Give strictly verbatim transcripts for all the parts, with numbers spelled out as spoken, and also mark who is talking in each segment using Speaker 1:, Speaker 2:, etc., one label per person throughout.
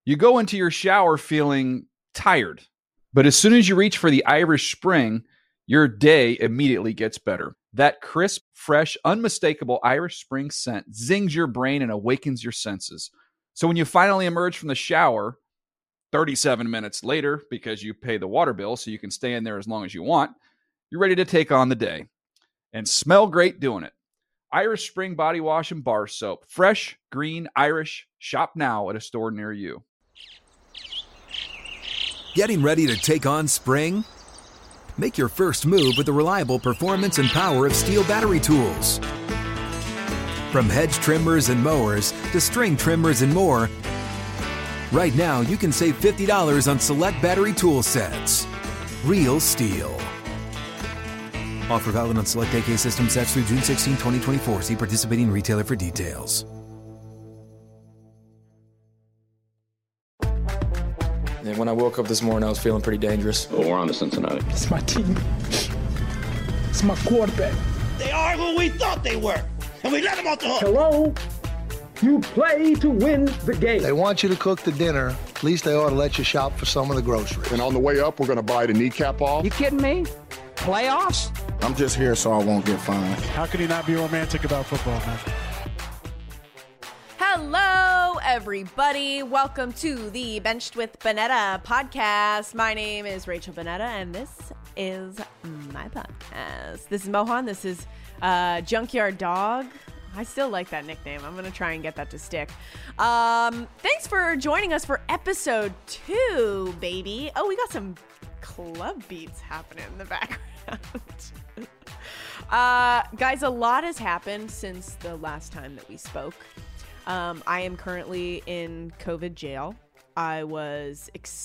Speaker 1: You go into your shower feeling tired, but as soon as you reach for the Irish Spring, your day immediately gets better. That crisp, fresh, unmistakable Irish Spring scent zings your brain and awakens your senses. So when you finally emerge from the shower, thirty-seven minutes later, because you pay the water bill so you can stay in there as long as you want, you're ready to take on the day and smell great doing it. Irish Spring Body Wash and Bar Soap. Fresh, green, Irish. Shop now at a store near you.
Speaker 2: Getting ready to take on spring? Make your first move with the reliable performance and power of Steel battery tools. From hedge trimmers and mowers to string trimmers and more, right now you can save fifty dollars on select battery tool sets. Real Steel. Offer valid on select A K system sets through June sixteenth, twenty twenty-four. See participating retailer for details.
Speaker 3: And when I woke up this morning, I was feeling pretty dangerous.
Speaker 4: Well, we're on to Cincinnati.
Speaker 5: It's my team. It's my quarterback.
Speaker 6: They are who we thought they were, and we let them off the hook.
Speaker 5: Hello? You play to win the game.
Speaker 7: They want you to cook the dinner. At least they ought to let you shop for some of the groceries.
Speaker 8: And on the way up, we're going to buy the kneecap off.
Speaker 5: You kidding me? Playoffs?
Speaker 7: I'm just here so I won't get fined.
Speaker 9: How can you not be romantic about football, man?
Speaker 10: Hello, everybody. Welcome to the Benched with Bonetta podcast. My name is Rachel Bonetta, and this is my podcast. This is Mohan. This is uh, Junkyard Dog. I still like that nickname. I'm going to try and get that to stick. Um, thanks for joining us for episode two, baby. Oh, we got some club beats happening in the background. uh, guys, a lot has happened since the last time that we spoke. Um, I am currently in COVID jail. I was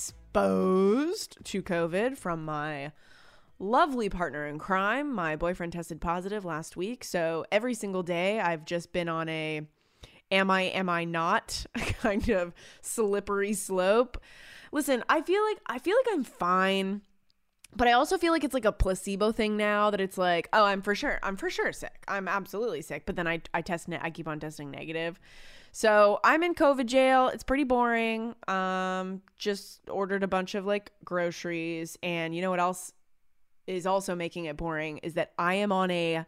Speaker 10: exposed to COVID from my lovely partner in crime. My boyfriend tested positive last week. So every single day I've just been on a am I, am I not kind of slippery slope. Listen, I feel like I feel like I'm fine. But I also feel like it's like a placebo thing now that it's like, oh, I'm for sure. I'm for sure sick. I'm absolutely sick. But then I, I test, ne- I keep on testing negative. So I'm in COVID jail. It's pretty boring. Um, just ordered a bunch of like groceries. And you know what else is also making it boring is that I am on a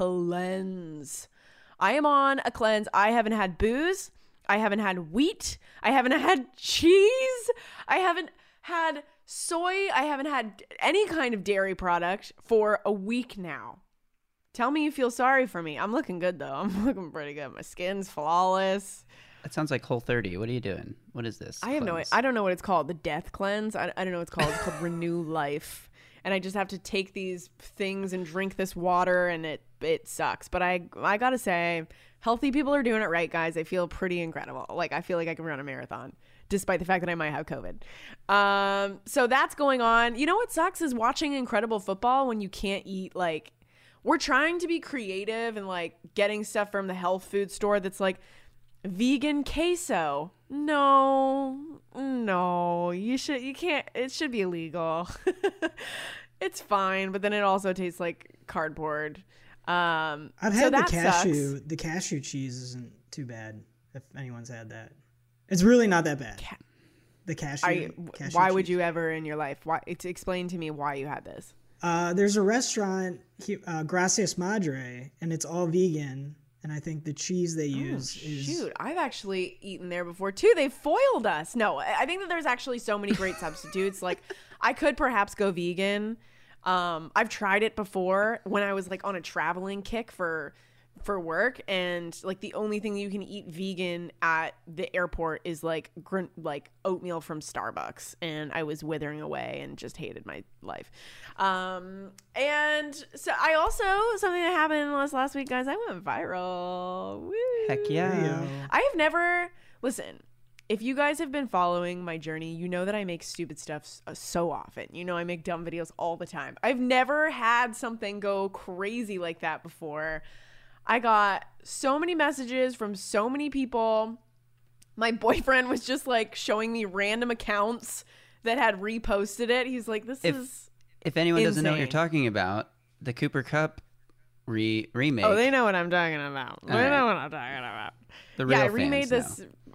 Speaker 10: cleanse. I am on a cleanse. I haven't had booze. I haven't had wheat. I haven't had cheese. I haven't had soy. I haven't had any kind of dairy product for a week now. Tell me you feel sorry for me. I'm looking good, though. I'm looking pretty good. My skin's flawless.
Speaker 11: That sounds like Whole thirty. What are you doing? What is this?
Speaker 10: I have
Speaker 11: cleanse?
Speaker 10: no I don't know what it's called. The death cleanse? I, I don't know what it's called. It's called Renew Life. And I just have to take these things and drink this water, and it it sucks. But I I gotta say, healthy people are doing it right, guys. I feel pretty incredible. Like, I feel like I can run a marathon, despite the fact that I might have COVID. Um, so that's going on. You know what sucks is watching incredible football when you can't eat, like, we're trying to be creative and like getting stuff from the health food store that's like vegan queso. No, no, you should, you can't, it should be illegal. It's fine, but then it also tastes like cardboard. Um,
Speaker 12: I've
Speaker 10: so
Speaker 12: had the
Speaker 10: that
Speaker 12: cashew,
Speaker 10: sucks.
Speaker 12: the cashew cheese isn't too bad if anyone's had that. It's really not that bad.
Speaker 10: Ca-
Speaker 12: the cashew,
Speaker 10: Are you,
Speaker 12: cashew
Speaker 10: why
Speaker 12: cheese.
Speaker 10: would you ever in your life? Why? It's explain to me why you had this.
Speaker 12: Uh, there's a restaurant, uh, Gracias Madre, and it's all vegan. And I think the cheese they use
Speaker 10: oh,
Speaker 12: is...
Speaker 10: Shoot, I've actually eaten there before, too. They foiled us. No, I think that there's actually so many great substitutes. Like, I could perhaps go vegan. Um, I've tried it before when I was, like, on a traveling kick for... for work, and like the only thing you can eat vegan at the airport is like gr- like oatmeal from Starbucks, and I was withering away and just hated my life. Um, and so I also, something that happened last last week, guys, I went viral. Woo.
Speaker 11: Heck yeah.
Speaker 10: I have never, listen, if you guys have been following my journey, you know that I make stupid stuff so often. You know I make dumb videos all the time. I've never had something go crazy like that before. I got so many messages from so many people. My boyfriend was just like showing me random accounts that had reposted it. He's like, this
Speaker 11: if,
Speaker 10: is
Speaker 11: If anyone
Speaker 10: insane.
Speaker 11: doesn't know what you're talking about, the Cooper Cup re- remake.
Speaker 10: Oh, they know what I'm talking about.
Speaker 11: All
Speaker 10: they
Speaker 11: right.
Speaker 10: know what I'm talking about.
Speaker 11: The real
Speaker 10: yeah, I remade
Speaker 11: fans
Speaker 10: this
Speaker 11: know.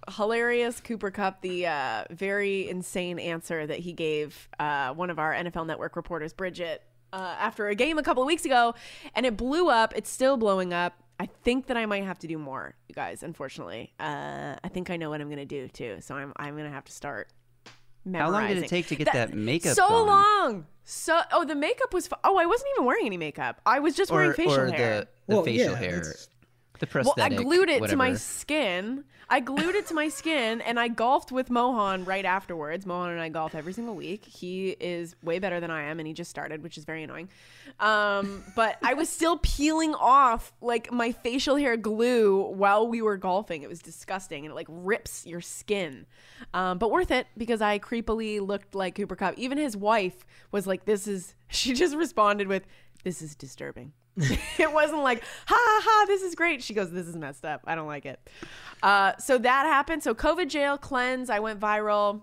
Speaker 10: hilarious Cooper Kupp, the uh, very insane answer that he gave uh, one of our N F L Network reporters, Bridget, uh, after a game a couple of weeks ago, and it blew up. It's still blowing up. I think that I might have to do more, you guys, unfortunately. Uh, I think I know what I'm going to do, too, so I'm I'm going to have to start memorizing.
Speaker 11: How long did it take to get that, that makeup
Speaker 10: So
Speaker 11: going?
Speaker 10: long! So, oh, the makeup was, fu- oh, I wasn't even wearing any makeup. I was just wearing
Speaker 11: or,
Speaker 10: facial
Speaker 11: or
Speaker 10: hair.
Speaker 11: the, the
Speaker 12: Well,
Speaker 11: facial
Speaker 12: yeah,
Speaker 11: hair.
Speaker 12: that's-
Speaker 11: The prosthetic,
Speaker 10: well, I glued it
Speaker 11: whatever.
Speaker 10: to my skin. I glued it to my skin, and I golfed with Mohan right afterwards. Mohan and I golf every single week. He is way better than I am, and he just started, which is very annoying. Um, but I was still peeling off like my facial hair glue while we were golfing. It was disgusting, and it like rips your skin. Um, but worth it because I creepily looked like Cooper Kupp. Even his wife was like, "This is." She just responded with, "This is disturbing." It wasn't like, ha ha ha, this is great. She goes, this is messed up. I don't like it. Uh, so that happened. So COVID jail, cleanse, I went viral.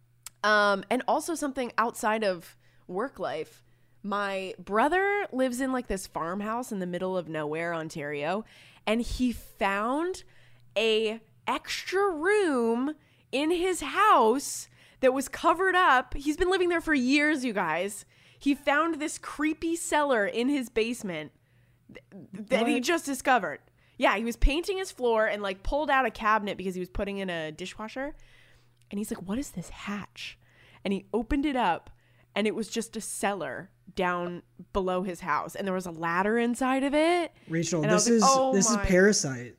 Speaker 10: Um, and also something outside of work life. My brother lives in like this farmhouse in the middle of nowhere, Ontario. And he found a extra room in his house that was covered up. He's been living there for years, you guys. He found this creepy cellar in his basement that he just discovered. Yeah, he was painting his floor and like pulled out a cabinet because he was putting in a dishwasher. And he's like, what is this hatch? And he opened it up and it was just a cellar down below his house. And there was a ladder inside of it.
Speaker 12: Rachel,
Speaker 10: and
Speaker 12: this
Speaker 10: like,
Speaker 12: is
Speaker 10: oh
Speaker 12: this
Speaker 10: my,
Speaker 12: is Parasite.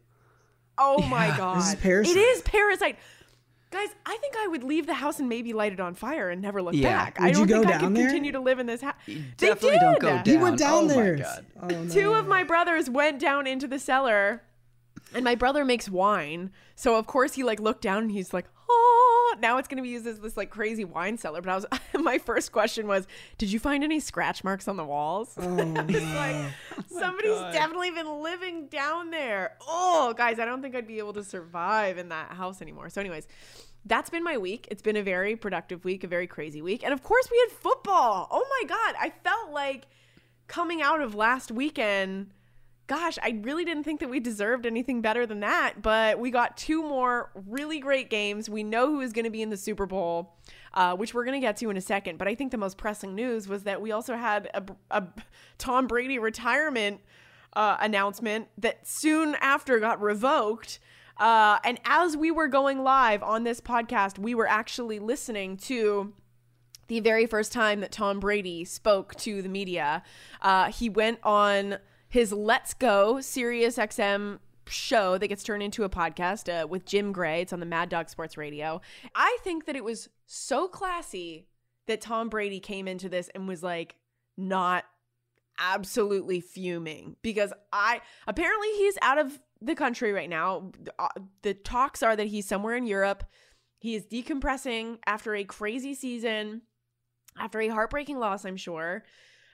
Speaker 10: Oh
Speaker 12: yeah,
Speaker 10: my God.
Speaker 12: This is Parasite.
Speaker 10: It is Parasite. Guys, I think I would leave the house and maybe light it on fire and never look
Speaker 11: Yeah.
Speaker 10: back.
Speaker 12: Would
Speaker 10: I don't
Speaker 12: you go
Speaker 10: think I
Speaker 12: down
Speaker 10: could
Speaker 12: there?
Speaker 10: continue to live in this house.
Speaker 11: Definitely don't go down.
Speaker 12: He went down
Speaker 11: oh
Speaker 12: there.
Speaker 11: My God.
Speaker 12: Oh, no.
Speaker 10: Two of my brothers went down into the cellar, and my brother makes wine. So of course he like looked down and he's like, oh, now it's gonna be used as this like crazy wine cellar. But I was, my first question was, did you find any scratch marks on the walls?
Speaker 12: Oh,
Speaker 10: I was like, somebody's
Speaker 11: God.
Speaker 10: definitely been living down there. Oh, guys, I don't think I'd be able to survive in that house anymore. So, anyways. That's been my week. It's been a very productive week, a very crazy week. And of course we had football. Oh my God. I felt like coming out of last weekend, gosh, I really didn't think that we deserved anything better than that. But we got two more really great games. We know who is going to be in the Super Bowl, uh, which we're going to get to in a second. But I think the most pressing news was that we also had a, a Tom Brady retirement uh, announcement that soon after got revoked. Uh, and as we were going live on this podcast, we were actually listening to the very first time that Tom Brady spoke to the media. Uh, he went on his Let's Go Sirius X M show that gets turned into a podcast uh, with Jim Gray. It's on the Mad Dog Sports Radio. I think that it was so classy that Tom Brady came into this and was like not absolutely fuming because I apparently he's out of the country right now. The talks are that he's somewhere in Europe. He is decompressing after a crazy season, after a heartbreaking loss, I'm sure.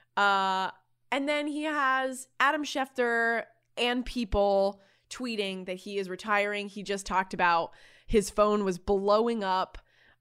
Speaker 10: Uh, and then he has Adam Schefter and people tweeting that he is retiring. He just talked about his phone was blowing up.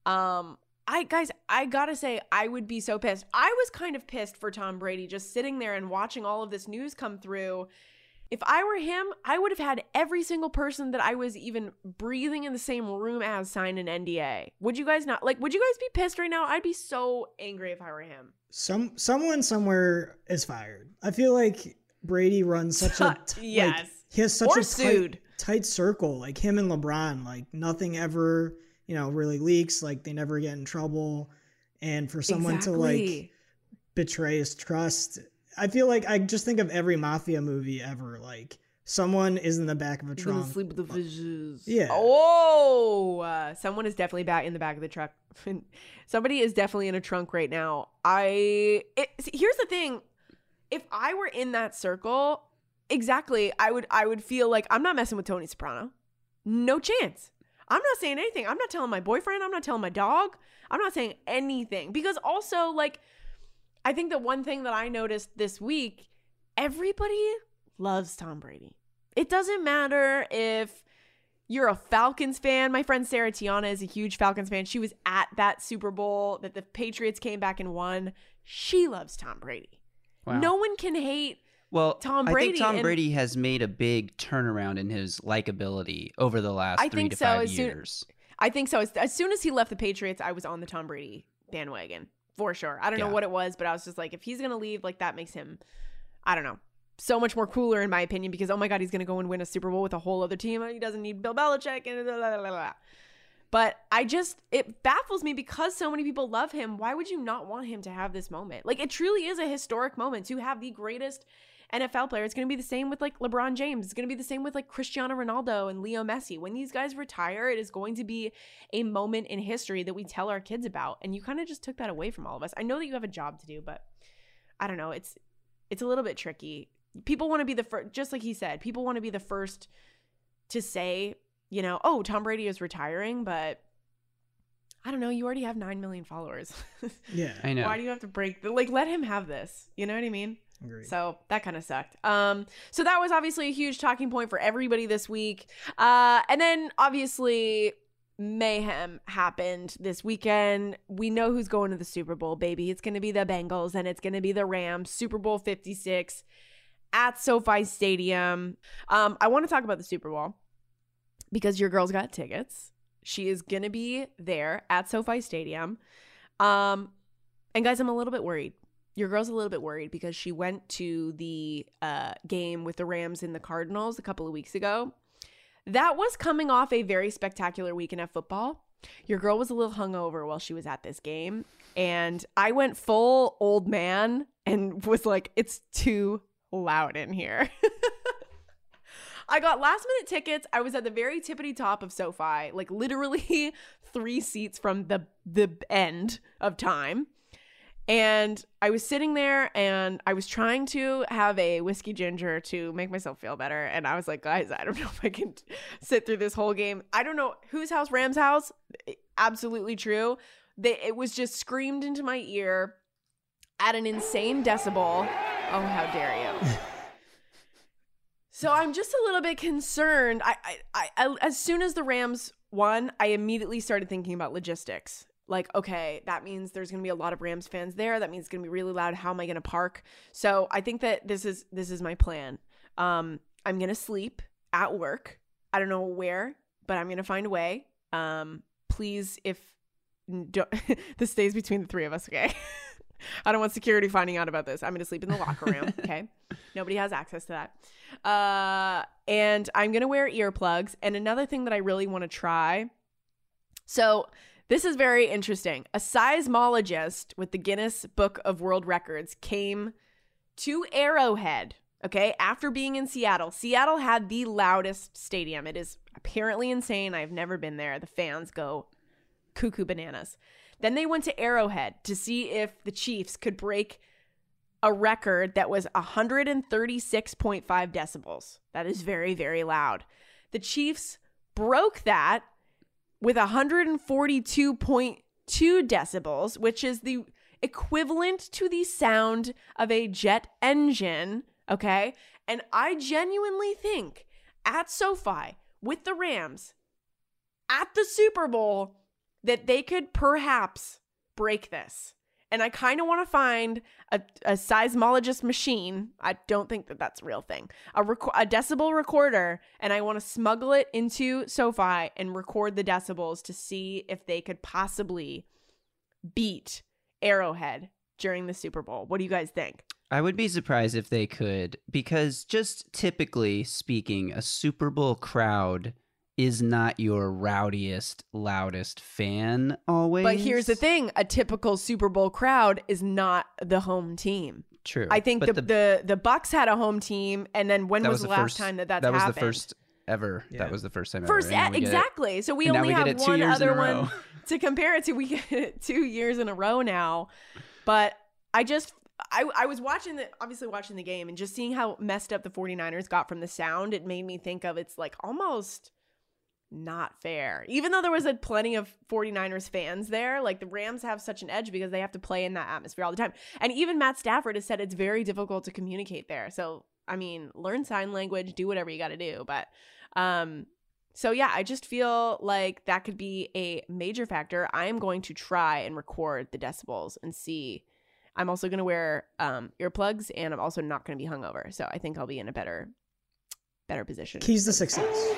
Speaker 10: Um, I guys, I gotta say, I would be so pissed. I was kind of pissed for Tom Brady just sitting there and watching all of this news come through. If I were him, I would have had every single person that I was even breathing in the same room as sign an N D A. Would you guys not? Like, would you guys be pissed right now? I'd be so angry if I were him.
Speaker 12: Some someone somewhere is fired. I feel like Brady runs such a t-
Speaker 10: yes.
Speaker 12: Like, he has such
Speaker 10: or
Speaker 12: a
Speaker 10: sued.
Speaker 12: tight, tight circle. Like him and LeBron, like nothing ever, you know, really leaks. Like they never get in trouble. And for someone
Speaker 10: exactly.
Speaker 12: to like betray his trust. I feel like I just think of every mafia movie ever. Like someone is in the back of a trunk.
Speaker 10: Gonna sleep with the fishes.
Speaker 12: Yeah.
Speaker 10: Oh, uh, someone is definitely back in the back of the truck. Somebody is definitely in a trunk right now. I. It, see, here's the thing: if I were in that circle, exactly, I would. I would feel like I'm not messing with Tony Soprano. No chance. I'm not saying anything. I'm not telling my boyfriend. I'm not telling my dog. I'm not saying anything because also like. I think the one thing that I noticed this week, everybody loves Tom Brady. It doesn't matter if you're a Falcons fan. My friend Sarah Tiana is a huge Falcons fan. She was at that Super Bowl that the Patriots came back and won. She loves Tom Brady.
Speaker 11: Wow.
Speaker 10: No one can hate
Speaker 11: Well,
Speaker 10: Tom Brady.
Speaker 11: I think Tom
Speaker 10: and
Speaker 11: Brady has made a big turnaround in his likability over the last
Speaker 10: I
Speaker 11: three
Speaker 10: think
Speaker 11: to
Speaker 10: so,
Speaker 11: five
Speaker 10: as soon-
Speaker 11: years.
Speaker 10: I think so. As, as soon as he left the Patriots, I was on the Tom Brady bandwagon for sure. I don't know
Speaker 11: Yeah.
Speaker 10: what it was, but I was just like, if he's going to leave, like that makes him, I don't know, so much more cooler in my opinion because, oh my God, he's going to go and win a Super Bowl with a whole other team. He doesn't need Bill Belichick and blah, blah, blah, blah. But I just, it baffles me because so many people love him. Why would you not want him to have this moment? Like, it truly is a historic moment to have the greatest N F L player. It's going to be the same with like LeBron James. It's going to be the same with like Cristiano Ronaldo and Leo Messi. When these guys retire, it is going to be a moment in history that we tell our kids about. And you kind of just took that away from all of us. I know that you have a job to do, but I don't know. It's, it's a little bit tricky. People want to be the first, just like he said, people want to be the first to say, you know, oh, Tom Brady is retiring, but I don't know. You already have nine million followers.
Speaker 12: Yeah.
Speaker 11: I know.
Speaker 10: Why do you have to break the, like, let him have this? You know what I mean?
Speaker 12: Agreed.
Speaker 10: So that kind of sucked. Um, so that was obviously a huge talking point for everybody this week. Uh, and then obviously mayhem happened this weekend. We know who's going to the Super Bowl, baby. It's going to be the Bengals and it's going to be the Rams. Super Bowl fifty-six at SoFi Stadium. Um, I want to talk about the Super Bowl because your girl's got tickets. She is going to be there at SoFi Stadium. Um, and guys, I'm a little bit worried. Your girl's a little bit worried because she went to the uh, game with the Rams and the Cardinals a couple of weeks ago. That was coming off a very spectacular weekend of football. Your girl was a little hungover while she was at this game. And I went full old man and was like, it's too loud in here. I got last minute tickets. I was at the very tippity top of SoFi, like literally three seats from the the end of time. And I was sitting there and I was trying to have a whiskey ginger to make myself feel better. And I was like, guys, I don't know if I can sit through this whole game. I don't know whose house, Rams house. Absolutely true. They, it was just screamed into my ear at an insane decibel. Oh, how dare you. So I'm just a little bit concerned. I, I, I, as soon as the Rams won, I immediately started thinking about logistics. Like, okay, that means there's going to be a lot of Rams fans there. That means it's going to be really loud. How am I going to park? So I think that this is this is my plan. Um, I'm going to sleep at work. I don't know where, but I'm going to find a way. Um, please, if don't, this stays between the three of us, okay? I don't want security finding out about this. I'm going to sleep in the locker room, okay? Nobody has access to that. Uh, and I'm going to wear earplugs. And another thing that I really want to try. So this is very interesting. A seismologist with the Guinness Book of World Records came to Arrowhead, okay, after being in Seattle. Seattle had the loudest stadium. It is apparently insane. I've never been there. The fans go cuckoo bananas. Then they went to Arrowhead to see if the Chiefs could break a record that was one hundred thirty-six point five decibels. That is very, very loud. The Chiefs broke that with one hundred forty-two point two decibels, which is the equivalent to the sound of a jet engine, okay? And I genuinely think at SoFi with the Rams at the Super Bowl that they could perhaps break this. And I kind of want to find a, a seismologist machine. I don't think that that's a real thing. A, rec- a decibel recorder, and I want to smuggle it into SoFi and record the decibels to see if they could possibly beat Arrowhead during the Super Bowl. What do you guys think?
Speaker 11: I would be surprised if they could, because just typically speaking, a Super Bowl crowd is not your rowdiest, loudest fan always.
Speaker 10: But here's the thing. A typical Super Bowl crowd is not the home team.
Speaker 11: True.
Speaker 10: I think the,
Speaker 11: the,
Speaker 10: the the Bucks had a home team, and then when was,
Speaker 11: was
Speaker 10: the
Speaker 11: the
Speaker 10: last
Speaker 11: first,
Speaker 10: time that that's
Speaker 11: that was
Speaker 10: happened?
Speaker 11: the first ever.
Speaker 12: Yeah.
Speaker 11: That was the first time
Speaker 10: First,
Speaker 11: ever.
Speaker 10: e- exactly. So we
Speaker 11: and
Speaker 10: only
Speaker 11: now we
Speaker 10: have
Speaker 11: get it two
Speaker 10: one
Speaker 11: years
Speaker 10: other
Speaker 11: in a row.
Speaker 10: one to compare it to. We get it two years in a row now. But I just, I, I was watching the, obviously watching the game and just seeing how messed up the 49ers got from the sound. It made me think of it's like almost not fair. Even though there was a plenty of 49ers fans there, like the Rams have such an edge because they have to play in that atmosphere all the time. And even Matt Stafford has said it's very difficult to communicate there. So, I mean, learn sign language, do whatever you got to do. But, um, so yeah, I just feel like that could be a major factor. I am going to try and record the decibels and see. I'm also going to wear um, earplugs, and I'm also not going to be hungover. So I think I'll be in a better, better position.
Speaker 12: Keys to success.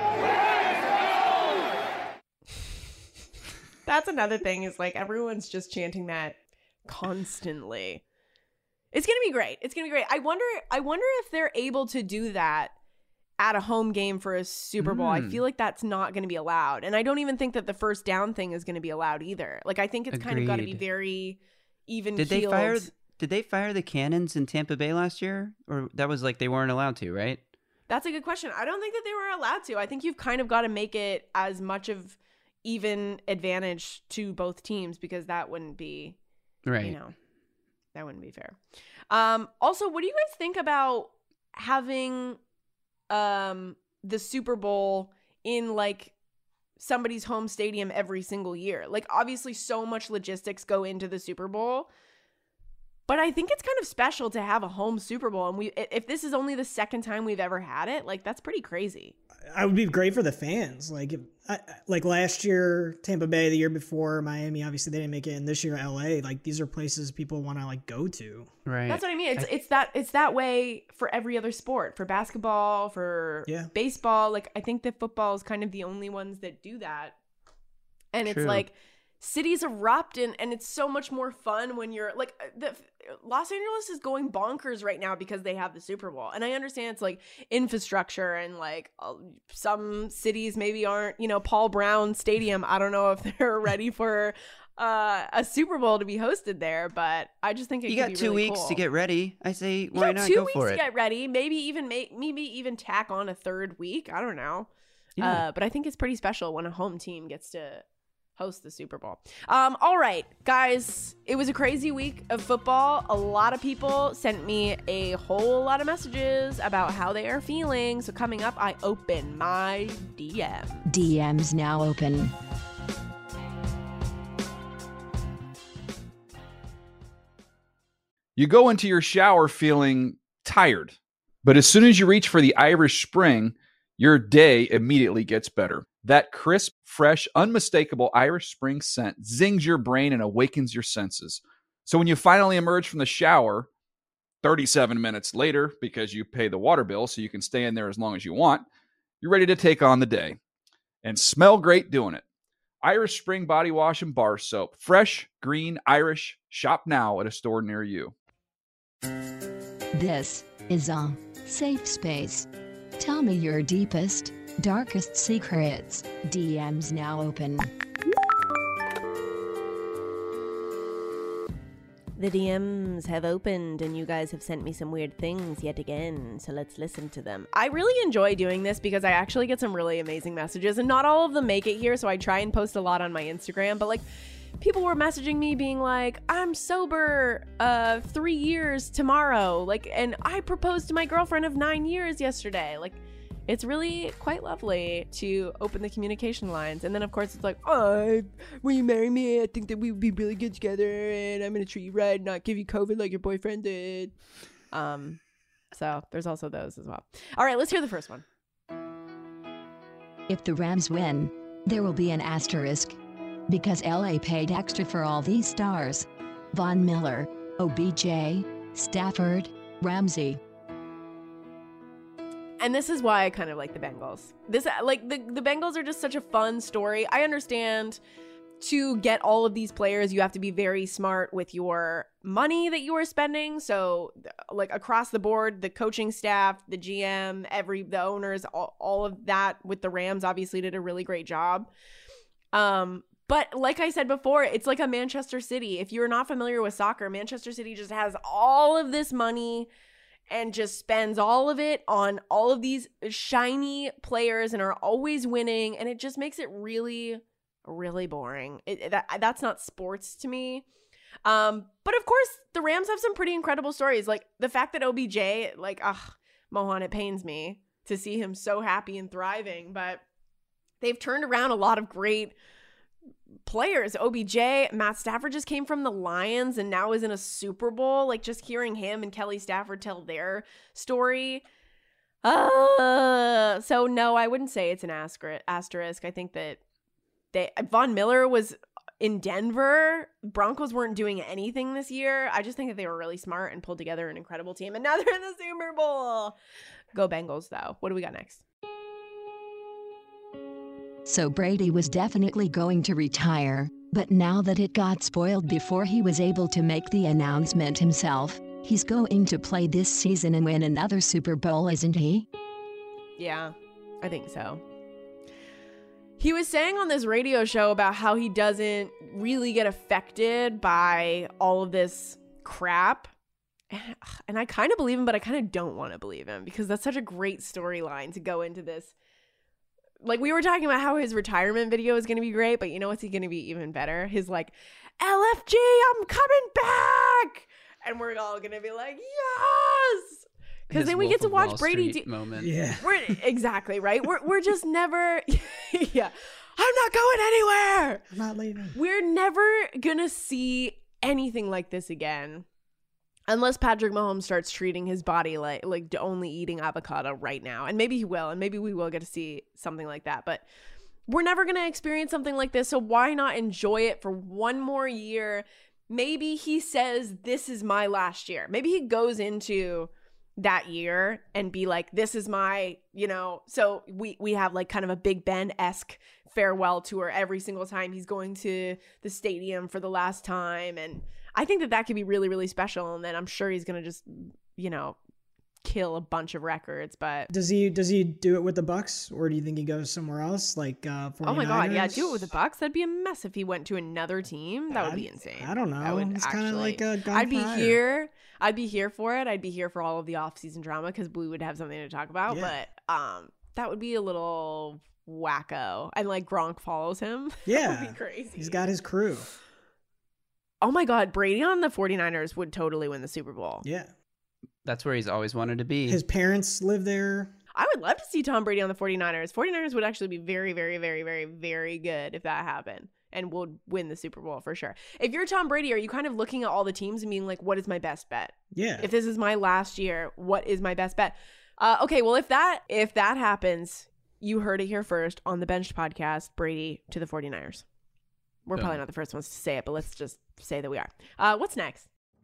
Speaker 10: That's another thing is like everyone's just chanting that constantly. It's going to be great. It's going to be great. I wonder I wonder if they're able to do that at a home game for a Super Bowl. Mm. I feel like that's not going to be allowed. And I don't even think that the first down thing is going to be allowed either. Like I think it's Agreed. kind of got to be very even
Speaker 11: Did
Speaker 10: keeled.
Speaker 11: they fire Did they fire the cannons in Tampa Bay last year? Or that was like they weren't allowed to, right?
Speaker 10: That's a good question. I don't think that they were allowed to. I think you've kind of got to make it as much of even advantage to both teams, because that wouldn't be
Speaker 11: right.
Speaker 10: You know, that wouldn't be fair. Um, also, what do you guys think about having um, the Super Bowl in like somebody's home stadium every single year? Like, obviously, so much logistics go into the Super Bowl, but I think it's kind of special to have a home Super Bowl. And we, if this is only the second time we've ever had it, like that's pretty crazy.
Speaker 12: I would be great for the fans. Like, if, I, like last year, Tampa Bay, the year before Miami, obviously they didn't make it. And this year, L A, like these are places people want to like go to.
Speaker 11: Right.
Speaker 10: That's what I mean. It's, I, it's that, it's that way for every other sport, for basketball, for
Speaker 12: yeah.
Speaker 10: baseball. Like, I think that football is kind of the only ones that do that. And True. It's like, cities erupt, and, and it's so much more fun when you're like the Los Angeles is going bonkers right now because they have the Super Bowl. And I understand it's like infrastructure and like uh, some cities maybe aren't, you know, Paul Brown Stadium. I don't know if they're ready for uh, a Super Bowl to be hosted there, but I just think it
Speaker 11: you
Speaker 10: could
Speaker 11: got
Speaker 10: be
Speaker 11: two
Speaker 10: really
Speaker 11: weeks
Speaker 10: cool.
Speaker 11: to get ready. I say, why
Speaker 10: yeah,
Speaker 11: not
Speaker 10: two
Speaker 11: go
Speaker 10: weeks
Speaker 11: for
Speaker 10: to
Speaker 11: it?
Speaker 10: get ready. Maybe even make maybe even tack on a third week. I don't know. Yeah. Uh, but I think it's pretty special when a home team gets to host the Super Bowl. Um, all right, guys, it was a crazy week of football. A lot of people sent me a whole lot of messages about how they are feeling. So coming up, I open my D M.
Speaker 4: D Ms now open.
Speaker 1: You go into your shower feeling tired, but as soon as you reach for the Irish Spring, your day immediately gets better. That crisp, fresh, unmistakable Irish Spring scent zings your brain and awakens your senses. So when you finally emerge from the shower, thirty-seven minutes later, because you pay the water bill so you can stay in there as long as you want, you're ready to take on the day. And smell great doing it. Irish Spring Body Wash and Bar Soap. Fresh, green, Irish. Shop now at a store near you.
Speaker 4: This is a safe space. Tell me your deepest, darkest secrets. D Ms now open.
Speaker 10: The D Ms have opened and you guys have sent me some weird things yet again, so let's listen to them. I really enjoy doing this because I actually get some really amazing messages, and not all of them make it here, so I try and post a lot on my Instagram, but like people were messaging me being like, I'm sober uh three years tomorrow, like, and I proposed to my girlfriend of nine years yesterday. Like, it's really quite lovely to open the communication lines. And then, of course, it's like, oh, will you marry me? I think that we would be really good together, and I'm going to treat you right, not give you COVID like your boyfriend did. Um, so there's also those as well. All right, let's hear the first one.
Speaker 4: If the Rams win, there will be an asterisk. Because L A paid extra for all these stars. Von Miller, O B J, Stafford, Ramsey.
Speaker 10: And this is why I kind of like the Bengals. This, like, the, the Bengals are just such a fun story. I understand to get all of these players, you have to be very smart with your money that you are spending. So, like, across the board, the coaching staff, the G M, every the owners, all, all of that with the Rams obviously did a really great job. Um, but like I said before, it's like a Manchester City. If you're not familiar with soccer, Manchester City just has all of this money and just spends all of it on all of these shiny players and are always winning. And it just makes it really, really boring. It, that, that's not sports to me. Um, but of course, the Rams have some pretty incredible stories. Like the fact that O B J, like, ugh, Mohan, it pains me to see him so happy and thriving. But they've turned around a lot of great players. O B J, Matt Stafford just came from the Lions and now is in a Super Bowl. Like, just hearing him and Kelly Stafford tell their story. Uh, so no, I wouldn't say it's an asterisk. I think that they Von Miller was in Denver, Broncos weren't doing anything this year. I just think that they were really smart and pulled together an incredible team. And now they're in the Super Bowl. Go Bengals, though. What do we got next?
Speaker 4: So Brady was definitely going to retire, but now that it got spoiled before he was able to make the announcement himself, he's going to play this season and win another Super Bowl, isn't he?
Speaker 10: Yeah, I think so. He was saying on this radio show about how he doesn't really get affected by all of this crap. And I kind of believe him, but I kind of don't want to believe him because that's such a great storyline to go into this. Like, we were talking about how his retirement video is going to be great, but you know what's going to be even better? His, like, L F G, I'm coming back! And we're all going to be like, yes! Because then we
Speaker 11: Wolf
Speaker 10: get to
Speaker 11: of
Speaker 10: watch
Speaker 11: Wall
Speaker 10: Brady
Speaker 11: Street
Speaker 10: do-
Speaker 11: moment.
Speaker 12: Yeah.
Speaker 10: We're exactly right. We're we're just never yeah. I'm not going anywhere.
Speaker 12: I'm not leaving.
Speaker 10: We're never gonna see anything like this again. Unless Patrick Mahomes starts treating his body like like only eating avocado right now. And maybe he will, and maybe we will get to see something like that. But we're never gonna experience something like this. So why not enjoy it for one more year? Maybe he says this is my last year. Maybe he goes into that year and be like, this is my, you know, so we we have like kind of a Big Ben-esque farewell tour every single time he's going to the stadium for the last time. And I think that that could be really, really special. And then I'm sure he's going to just, you know, kill a bunch of records. But
Speaker 12: does he does he do it with the Bucks, or do you think he goes somewhere else like uh
Speaker 10: oh my god, yeah, do it with the Bucks. That'd be a mess if he went to another team. That would
Speaker 12: I'd,
Speaker 10: be insane.
Speaker 12: I don't know.
Speaker 10: I would
Speaker 12: it's
Speaker 10: actually,
Speaker 12: kind of like a gun
Speaker 10: I'd be
Speaker 12: fire.
Speaker 10: here. I'd be here for it. I'd be here for all of the off-season drama because we would have something to talk about.
Speaker 12: Yeah.
Speaker 10: But um, that would be a little wacko. And like Gronk follows him.
Speaker 12: Yeah.
Speaker 10: That would be crazy.
Speaker 12: He's got his crew.
Speaker 10: Oh my god, Brady on the 49ers would totally win the Super Bowl.
Speaker 12: Yeah.
Speaker 11: That's where he's always wanted to be.
Speaker 12: His parents live there.
Speaker 10: I would love to see Tom Brady on the 49ers. 49ers would actually be very, very, very, very, very good if that happened. And would win the Super Bowl for sure. If you're Tom Brady, are you kind of looking at all the teams and being like, what is my best bet?
Speaker 12: Yeah.
Speaker 10: If this is my last year, what is my best bet? Uh, okay, well, if that if that happens, you heard it here first on the Benched podcast, Brady to the 49ers. We're
Speaker 11: Boom.
Speaker 10: probably not the first ones to say it, but let's just say that we are. Uh, what's next?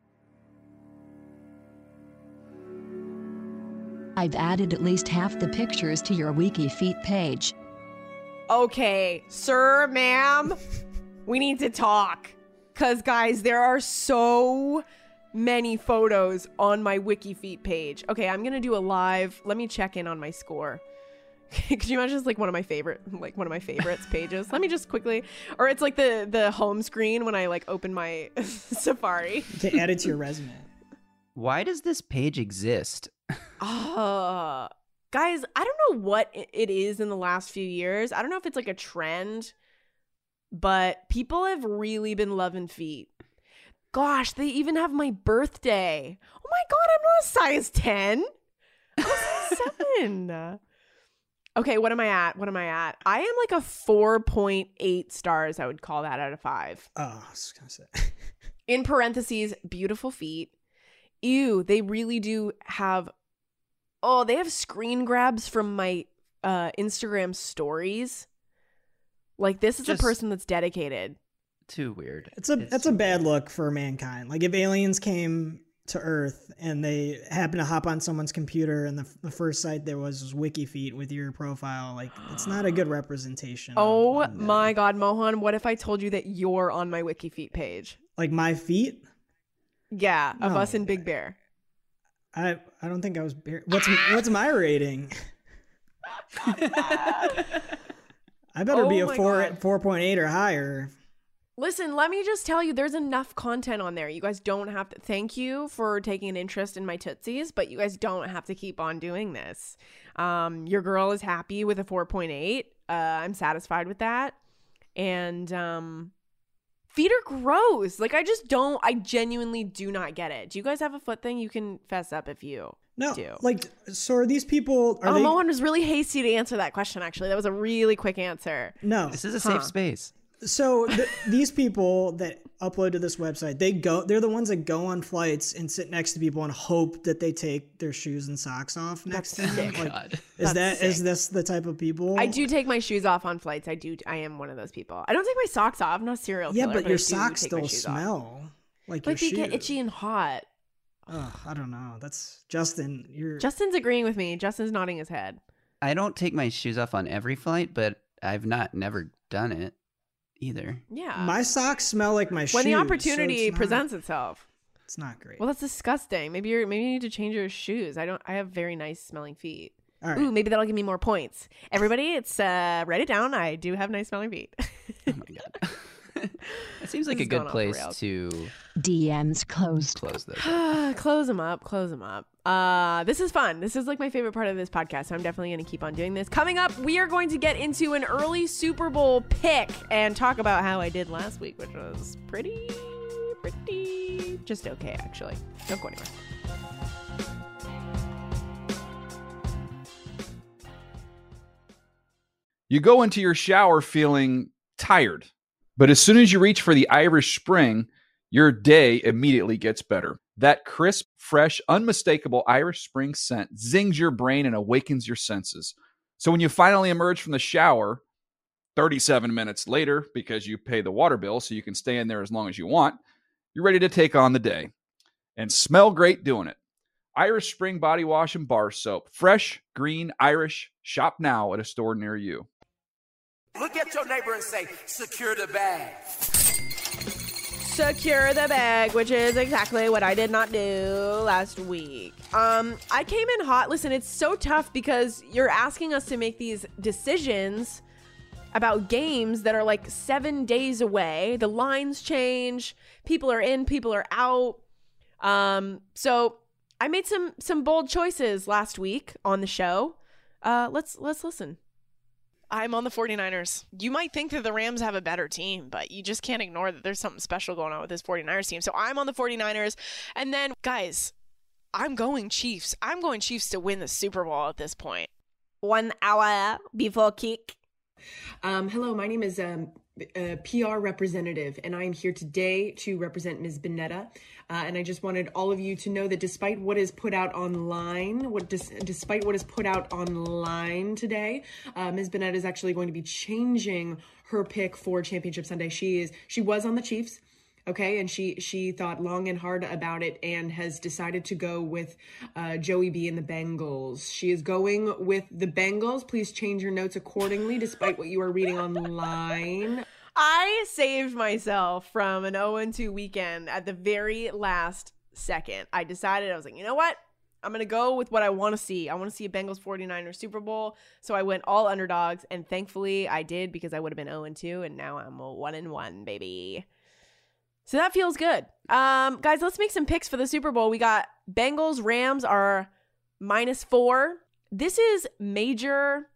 Speaker 4: I've added at least half the pictures to your WikiFeet page.
Speaker 10: Okay, sir, ma'am, we need to talk. Because, guys, there are so many photos on my WikiFeet page. Okay, I'm going to do a live. Let me check in on my score. Could you imagine it's like one of my favorite, like one of my favorites pages? Let me just quickly, or it's like the, the home screen when I like open my Safari.
Speaker 12: You can add it to your resume.
Speaker 11: Why does this page exist?
Speaker 10: Uh, guys, I don't know what it is in the last few years. I don't know if it's like a trend, but people have really been loving feet. Gosh, they even have my birthday. Oh my god, I'm not a size ten. I'm a size seven. Okay, what am I at? What am I at? I am like a four point eight stars. I would call that out of five.
Speaker 12: Oh, I was gonna say.
Speaker 10: In parentheses, beautiful feet. Ew, they really do have. Oh, they have screen grabs from my uh, Instagram stories. Like, this is
Speaker 11: Just
Speaker 10: a person that's dedicated.
Speaker 11: Too weird.
Speaker 12: It's a that's a bad look for mankind. Like, if aliens came to Earth and they happened to hop on someone's computer and the, the first site there was was WikiFeet with your profile, like, it's not a good representation.
Speaker 10: Oh
Speaker 12: of, of
Speaker 10: my god, Mohan, what if I told you that you're on my WikiFeet page?
Speaker 12: Like my feet?
Speaker 10: Yeah, of
Speaker 12: No.
Speaker 10: us in Big Bear.
Speaker 12: I I don't think I was. Bar- what's what's my rating? I better
Speaker 10: Oh
Speaker 12: be a
Speaker 10: my
Speaker 12: four
Speaker 10: God.
Speaker 12: four point eight or higher.
Speaker 10: Listen, let me just tell you, there's enough content on there. You guys don't have to. Thank you for taking an interest in my Tootsies, but you guys don't have to keep on doing this. Um, your girl is happy with a four point eight. Uh, I'm satisfied with that. And um, feet are gross. Like, I just don't, I genuinely do not get it. Do you guys have a foot thing? You can fess up if you
Speaker 12: No,
Speaker 10: do.
Speaker 12: like, so are these people? Are
Speaker 10: oh,
Speaker 12: they?
Speaker 10: Mohan was really hasty to answer that question, actually. That was a really quick answer.
Speaker 12: No,
Speaker 11: This is a
Speaker 10: Huh.
Speaker 11: safe space.
Speaker 12: So th- these people that upload to this website, they go, they're the ones that go on flights and sit next to people and hope that they take their shoes and socks off next to them. Like,
Speaker 11: God.
Speaker 12: is
Speaker 10: That's
Speaker 12: that
Speaker 10: sick.
Speaker 12: is this the type of people?
Speaker 10: I do take my shoes off on flights. I do. I am one of those people. I don't take my socks off. I'm not a serial
Speaker 12: Yeah,
Speaker 10: killer.
Speaker 12: but
Speaker 10: but
Speaker 12: your
Speaker 10: I do
Speaker 12: socks
Speaker 10: take my
Speaker 12: still
Speaker 10: shoes off.
Speaker 12: smell like,
Speaker 10: Like
Speaker 12: your
Speaker 10: they
Speaker 12: shoes.
Speaker 10: get itchy and hot.
Speaker 12: Ugh, I don't know. That's Justin. You're
Speaker 10: Justin's agreeing with me. Justin's nodding his head.
Speaker 11: I don't take my shoes off on every flight, but I've not never done it either.
Speaker 10: Yeah.
Speaker 12: my socks smell like my shoes.
Speaker 10: when the
Speaker 12: so
Speaker 10: opportunity
Speaker 12: it's not-
Speaker 10: presents itself.
Speaker 12: It's not great.
Speaker 10: Well, that's disgusting. Maybe you're maybe you need to change your shoes. I don't. I have very nice smelling feet.
Speaker 12: All right.
Speaker 10: Ooh, maybe that'll give me more points. Everybody, it's uh, write it down. I do have nice smelling feet.
Speaker 11: Oh my God. It seems like
Speaker 10: This
Speaker 11: a
Speaker 10: is going
Speaker 11: good
Speaker 10: off the
Speaker 11: place
Speaker 10: rails.
Speaker 11: to
Speaker 4: D Ms closed.
Speaker 11: close those.
Speaker 10: Close them up. Close them up. Uh, this is fun. This is like my favorite part of this podcast. So I'm definitely going to keep on doing this. Coming up, we are going to get into an early Super Bowl pick and talk about how I did last week, which was pretty, pretty, just okay, actually. Don't go anywhere.
Speaker 1: You go into your shower feeling tired, but as soon as you reach for the Irish Spring, your day immediately gets better. That crisp, fresh, unmistakable Irish Spring scent zings your brain and awakens your senses. So when you finally emerge from the shower, thirty-seven minutes later, because you pay the water bill so you can stay in there as long as you want, you're ready to take on the day and smell great doing it. Irish Spring Body Wash and Bar Soap. Fresh, green, Irish. Shop now at a store near you.
Speaker 13: Look at your neighbor and say, secure the bag.
Speaker 10: Secure the bag, which is exactly what I did not do last week. Um, I came in hot. Listen, it's so tough because you're asking us to make these decisions about games that are like seven days away. The lines change. People are in, people are out. Um, so I made some some bold choices last week on the show. Uh, let's let's listen.
Speaker 14: I'm on the 49ers. You might think that the Rams have a better team, but you just can't ignore that there's something special going on with this 49ers team. So I'm on the 49ers. And then, guys, I'm going Chiefs. I'm going Chiefs to win the Super Bowl at this point.
Speaker 10: One hour before kick.
Speaker 15: Um, hello, my name is um, a P R representative, and I am here today to represent Miz Bonetta. Uh, and I just wanted all of you to know that despite what is put out online, what dis- despite what is put out online today, uh, Miz Bonetta is actually going to be changing her pick for Championship Sunday. She is she was on the Chiefs. Okay, and she she thought long and hard about it and has decided to go with uh, Joey B and the Bengals. She is going with the Bengals. Please change your notes accordingly, despite what you are reading online.
Speaker 10: I saved myself from an oh and two weekend at the very last second. I decided, I was like, you know what? I'm going to go with what I want to see. I want to see a Bengals 49ers Super Bowl. So I went all underdogs, and thankfully I did because I would have been oh and two, and now I'm a one and one, baby. So that feels good. Um, guys, let's make some picks for the Super Bowl. We got Bengals, Rams are minus four. This is major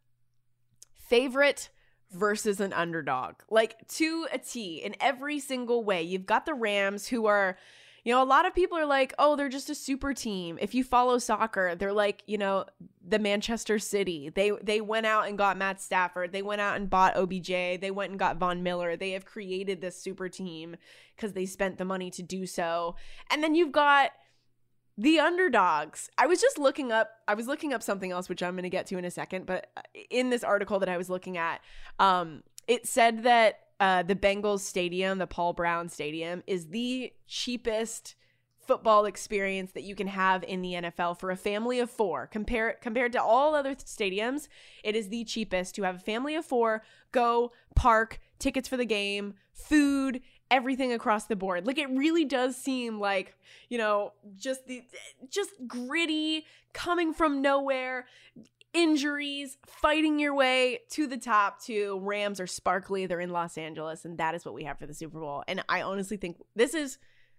Speaker 10: favorite versus an underdog, like to a T in every single way. You've got the Rams, who are, you know, a lot of people are like, oh, they're just a super team. If you follow soccer, they're like, you know, the Manchester City. They they went out and got Matt Stafford. They went out and bought O B J. They went and got Von Miller. They have created this super team because they spent the money to do so. And then you've got the underdogs. I was just looking up, I was looking up something else, which I'm going to get to in a second. But in this article that I was looking at, um, it said that uh, the Bengals stadium, the Paul Brown Stadium, is the cheapest football experience that you can have in the N F L for a family of four. Compare, compared to all other stadiums, it is the cheapest to have a family of four, go, park, tickets for the game, food, everything across the board. Like, it really does seem like, you know, just the just gritty, coming from nowhere, injuries, fighting your way to the top. To Rams are sparkly, they're in Los Angeles, and that is what we have for the Super Bowl. And I honestly think this is,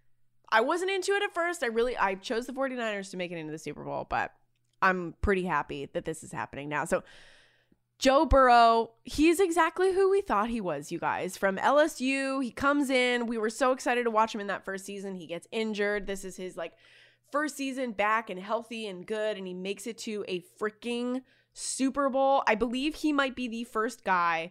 Speaker 10: I wasn't into it at first. I really, I chose the 49ers to make it into the Super Bowl, but I'm pretty happy that this is happening now. So Joe Burrow, he's exactly who we thought he was, you guys. From L S U, he comes in. We were so excited to watch him in that first season. He gets injured. This is his, like, first season back and healthy and good, and he makes it to a freaking Super Bowl. I believe he might be the first guy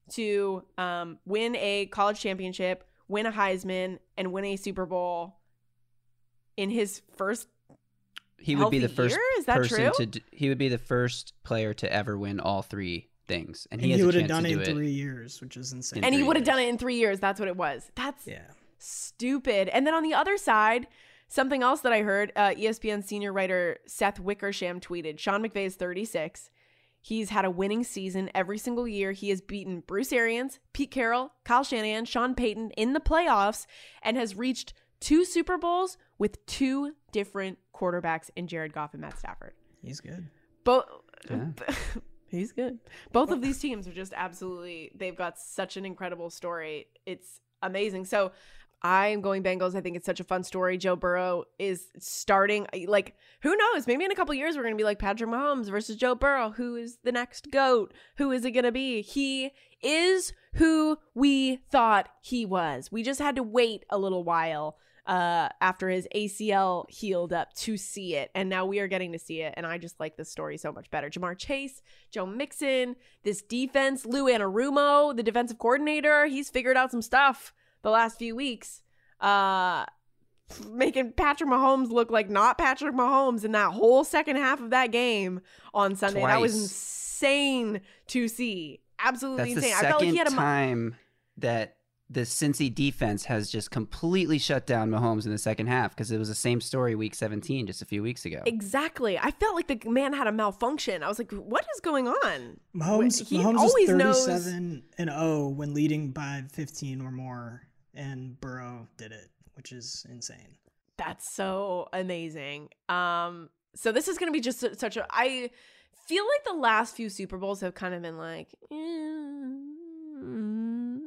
Speaker 10: to um, win a college championship, win a Heisman, and win a Super Bowl in his first
Speaker 11: He would be the first
Speaker 10: year? Is that
Speaker 11: person
Speaker 10: true?
Speaker 11: to. D- he would be the first player to ever win all three things, and he,
Speaker 12: and
Speaker 11: has
Speaker 12: he
Speaker 11: a
Speaker 12: would have
Speaker 11: chance
Speaker 12: done
Speaker 11: to
Speaker 12: it
Speaker 11: do
Speaker 12: in
Speaker 11: it.
Speaker 12: three years, which is insane.
Speaker 10: And he would have
Speaker 11: years.
Speaker 10: done it in three years. That's what it was. That's
Speaker 12: yeah.
Speaker 10: stupid. And then on the other side, something else that I heard, uh, E S P N senior writer Seth Wickersham tweeted, Sean McVay is thirty-six. He's had a winning season every single year. He has beaten Bruce Arians, Pete Carroll, Kyle Shanahan, Sean Payton in the playoffs, and has reached two Super Bowls with two different quarterbacks in Jared Goff and Matt Stafford.
Speaker 12: He's good.
Speaker 10: Both.
Speaker 11: Yeah.
Speaker 10: He's good. Both of these teams are just absolutely, they've got such an incredible story. It's amazing. So I'm going Bengals. I think it's such a fun story. Joe Burrow is starting, like, who knows? Maybe in a couple years, we're going to be like Patrick Mahomes versus Joe Burrow. Who is the next GOAT? Who is it going to be? He is who we thought he was. We just had to wait a little while uh, after his A C L healed up to see it. And now we are getting to see it. And I just like this story so much better. Jamar Chase, Joe Mixon, this defense, Lou Anarumo, the defensive coordinator, he's figured out some stuff the last few weeks, uh, making Patrick Mahomes look like not Patrick Mahomes in that whole second half of that game on Sunday.
Speaker 11: Twice.
Speaker 10: That was insane to see. Absolutely
Speaker 11: That's
Speaker 10: insane.
Speaker 11: the
Speaker 10: I
Speaker 11: second
Speaker 10: felt like he had a
Speaker 11: time that the Cincy defense has just completely shut down Mahomes in the second half, because it was the same story week seventeen just a few weeks ago.
Speaker 10: Exactly. I felt like the man had a malfunction. I was like, what is going on?
Speaker 12: Mahomes,
Speaker 10: He
Speaker 12: Mahomes
Speaker 10: always
Speaker 12: is
Speaker 10: knows-
Speaker 12: thirty-seven and oh when leading by fifteen or more, and Burrow did it, which is insane.
Speaker 10: That's so amazing. Um, so this is going to be just su- such a, I feel like the last few Super Bowls have kind of been like, mm,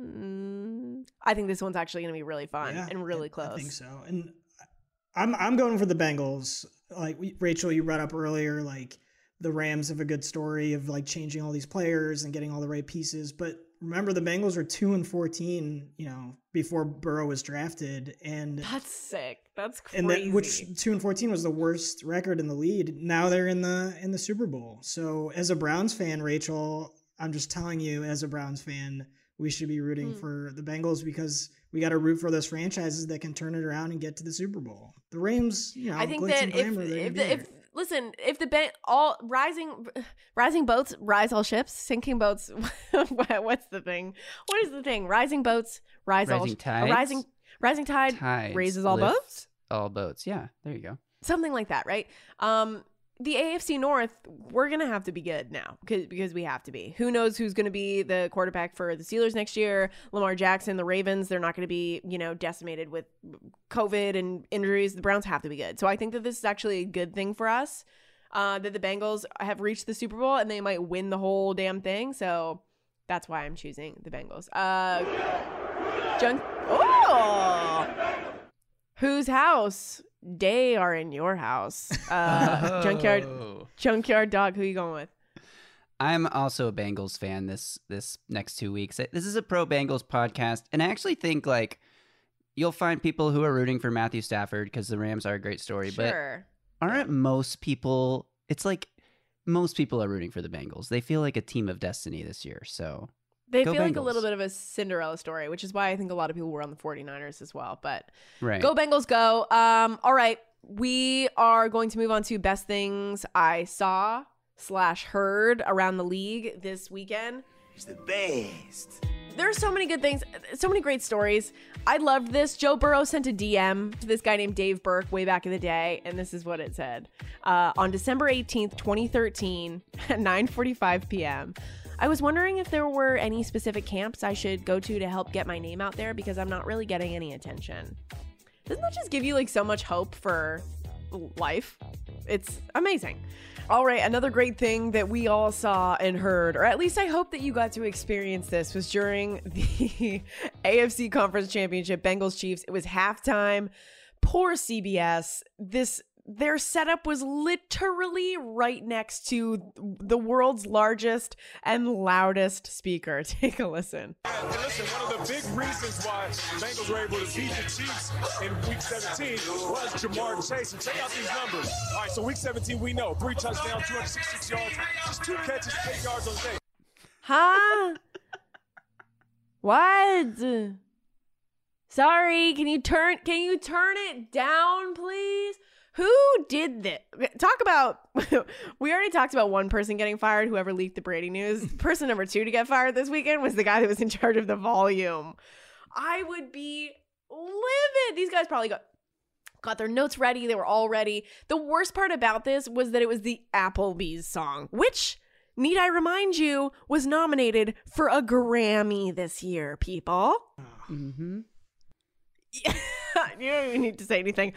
Speaker 10: I think this one's actually going to be really fun
Speaker 12: Yeah,
Speaker 10: and really
Speaker 12: I-
Speaker 10: close.
Speaker 12: I think so. And I'm I'm going for the Bengals. Like we, Rachel, you brought up earlier, like the Rams have a good story of like changing all these players and getting all the right pieces. But remember, the Bengals were two and fourteen, you know, before Burrow was drafted, and
Speaker 10: That's sick. That's crazy.
Speaker 12: and that which two and fourteen was the worst record in the league. Now they're in the in the Super Bowl. So as a Browns fan, Rachel, I'm just telling you, as a Browns fan, we should be rooting
Speaker 10: Mm.
Speaker 12: for the Bengals, because we got to root for those franchises that can turn it around and get to the Super Bowl. The Rams, you know,
Speaker 10: I think
Speaker 12: glitz
Speaker 10: that
Speaker 12: and
Speaker 10: if,
Speaker 12: glamour, they're
Speaker 10: if,
Speaker 12: gonna be
Speaker 10: if listen, if the ban- all rising rising boats rise all ships, sinking boats. What's the thing? What is the thing? Rising boats rise all
Speaker 11: Rising
Speaker 10: sh-
Speaker 11: tides?
Speaker 10: rising rising tide
Speaker 11: Tides
Speaker 10: raises all
Speaker 11: lift
Speaker 10: boats.
Speaker 11: All boats. Yeah, there you go.
Speaker 10: Something like that, right? Um, the A F C North, we're gonna have to be good now because because we have to be. Who knows who's gonna be the quarterback for the Steelers next year? Lamar Jackson, the Ravens, they're not gonna be, you know, decimated with COVID and injuries. The Browns have to be good. So I think that this is actually a good thing for us. Uh, that the Bengals have reached the Super Bowl and they might win the whole damn thing. So that's why I'm choosing the Bengals. Uh, Junk. Oh, whose house? They are in your house. Uh, junkyard, junkyard dog. Who are you going with?
Speaker 11: I'm also a Bengals fan this this next two weeks. This is a pro Bengals podcast, and I actually think like you'll find people who are rooting for Matthew Stafford because the Rams are a great story.
Speaker 10: Sure.
Speaker 11: But aren't most people? It's like most people are rooting for the Bengals. They feel like a team of destiny this year. So
Speaker 10: They
Speaker 11: go
Speaker 10: feel like a
Speaker 11: Bengals.
Speaker 10: little bit of a Cinderella story, which is why I think a lot of people were on the 49ers as well. But
Speaker 11: Right.
Speaker 10: go Bengals, go. Um, all right. We are going to move on to best things I saw slash heard around the league this weekend.
Speaker 13: It's the best.
Speaker 10: There's so many good things, so many great stories. I loved this. Joe Burrow sent a D M to this guy named Dave Burke way back in the day, and this is what it said. Uh, on December eighteenth, twenty thirteen, at nine forty-five p.m., I was wondering if there were any specific camps I should go to to help get my name out there because I'm not really getting any attention. Doesn't that just give you like so much hope for life? It's amazing. All right, another great thing that we all saw and heard, or at least I hope that you got to experience this, was during the A F C Conference Championship, Bengals Chiefs. It was halftime. Poor C B S. This their setup was literally right next to the world's largest and loudest speaker. Take a listen.
Speaker 16: And listen, one of the big reasons why Bengals were able to beat the Chiefs in week seventeen was Jamar Chase. And check out these numbers. All right, so week seventeen, we know three touchdowns, two hundred sixty-six yards, just two catches, eight yards on the day.
Speaker 10: Huh? What? Sorry, can you turn can you turn it down, please? Who did this? Talk about, we already talked about one person getting fired, whoever leaked the Brady news. Person number two to get fired this weekend was the guy that was in charge of the volume. I would be livid. These guys probably got, got their notes ready. They were all ready. The worst part about this was that it was the Applebee's song, which, need I remind you, was nominated for a Grammy this year, people.
Speaker 11: Mm-hmm.
Speaker 10: You don't even need to say anything.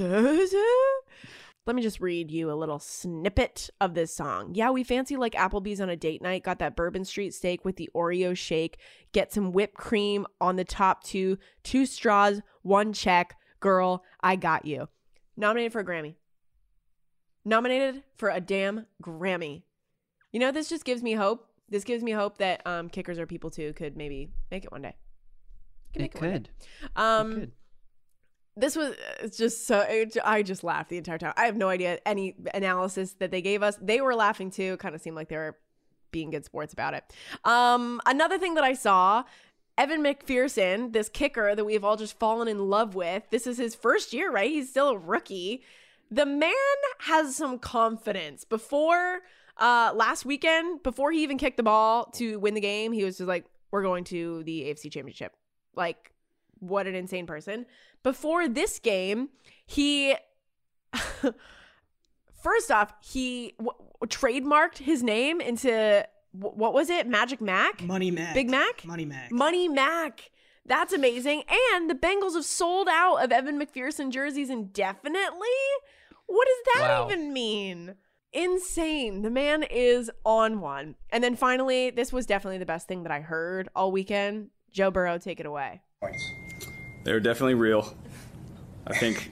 Speaker 10: Let me just read you a little snippet of this song. Yeah, we fancy like Applebee's on a date night. Got that Bourbon Street steak with the Oreo shake. Get some whipped cream on the top two. Two straws, one check. Girl, I got you. Nominated for a Grammy. Nominated for a damn Grammy. You know, this just gives me hope. This gives me hope that um, kickers are people too could maybe make it one day.
Speaker 11: It, it could.
Speaker 10: Um,
Speaker 11: it could.
Speaker 10: This was it's just so. It, I just laughed the entire time. I have no idea any analysis that they gave us. They were laughing too. Kind of seemed like they were being good sports about it. Um, another thing that I saw, Evan McPherson, this kicker that we've all just fallen in love with. This is his first year, right? He's still a rookie. The man has some confidence. Before uh, last weekend, before he even kicked the ball to win the game, he was just like, "We're going to the A F C Championship." Like, what an insane person. Before this game, he, first off, he w- trademarked his name into, w- what was it? Magic Mac?
Speaker 12: Money Mac.
Speaker 10: Big Mac?
Speaker 12: Money Mac.
Speaker 10: Money Mac. That's amazing. And the Bengals have sold out of Evan McPherson jerseys indefinitely? What does that
Speaker 11: Wow.
Speaker 10: even mean? Insane. The man is on one. And then finally, this was definitely the best thing that I heard all weekend. Joe Burrow, take it away.
Speaker 17: They're definitely real. I think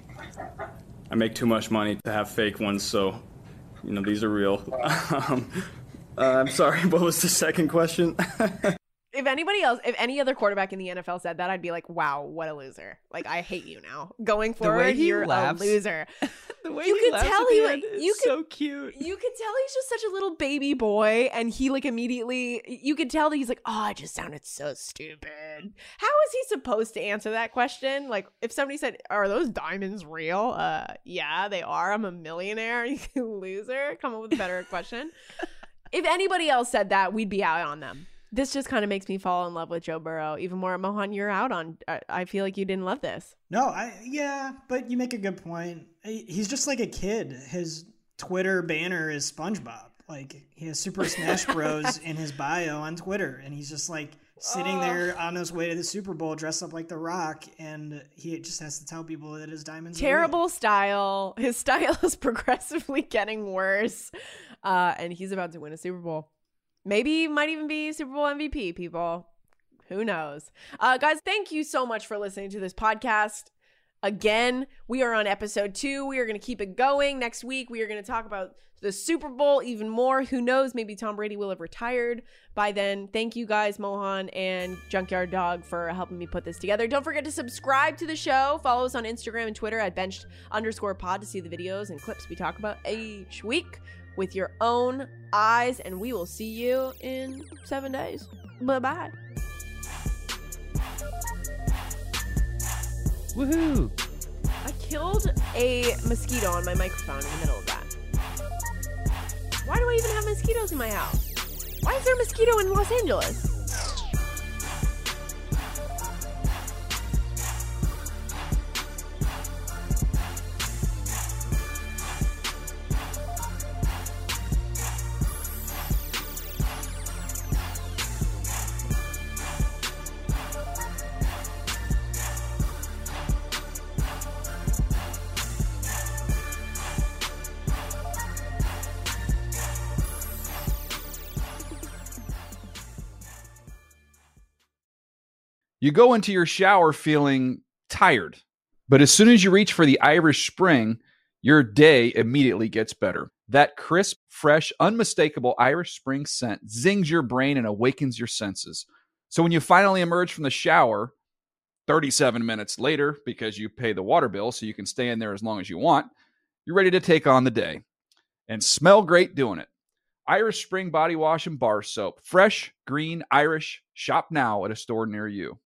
Speaker 17: I make too much money to have fake ones, so, you know, these are real. um, uh, I'm sorry, what was the second question?
Speaker 10: If anybody else, if any other quarterback in the N F L said that, I'd be like, wow, what a loser. Like, I hate you now. Going forward, you're
Speaker 11: laughs,
Speaker 10: a loser.
Speaker 11: The way
Speaker 10: you
Speaker 11: he
Speaker 10: could
Speaker 11: laughs
Speaker 10: tell
Speaker 11: at the
Speaker 10: he
Speaker 11: end
Speaker 10: like,
Speaker 11: is
Speaker 10: you could,
Speaker 11: so cute.
Speaker 10: You could tell he's just such a little baby boy, and he like immediately, you could tell that he's like, oh, I just sounded so stupid. How is he supposed to answer that question? Like, if somebody said, are those diamonds real? Uh, yeah, they are. I'm a millionaire. You loser. Come up with a better question. If anybody else said that, we'd be out on them. This just kind of makes me fall in love with Joe Burrow even more. Mohan, you're out on. I, I feel like you didn't love this.
Speaker 12: No, I yeah, but you make a good point. He's just like a kid. His Twitter banner is SpongeBob. Like, he has Super Smash Bros. In his bio on Twitter, and he's just like sitting there on his way to the Super Bowl dressed up like The Rock, and he just has to tell people that his diamonds
Speaker 10: Terrible
Speaker 12: are real.
Speaker 10: style. His style is progressively getting worse, uh, and he's about to win a Super Bowl. Maybe he might even be Super Bowl M V P, people. Who knows? Uh, guys, thank you so much for listening to this podcast. Again, we are on episode two. We are going to keep it going. Next week, we are going to talk about the Super Bowl even more. Who knows? Maybe Tom Brady will have retired by then. Thank you guys, Mohan and Junkyard Dog, for helping me put this together. Don't forget to subscribe to the show. Follow us on Instagram and Twitter at benched underscore pod to see the videos and clips we talk about each week with your own eyes, and we will see you in seven days. Bye-bye.
Speaker 11: Woohoo!
Speaker 10: I killed a mosquito on my microphone in the middle of that. Why do I even have mosquitoes in my house? Why is there a mosquito in Los Angeles?
Speaker 1: You go into your shower feeling tired, but as soon as you reach for the Irish Spring, your day immediately gets better. That crisp, fresh, unmistakable Irish Spring scent zings your brain and awakens your senses. So when you finally emerge from the shower, thirty-seven minutes later, because you pay the water bill so you can stay in there as long as you want, you're ready to take on the day and smell great doing it. Irish Spring Body Wash and Bar Soap. Fresh, green, Irish. Shop now at a store near you.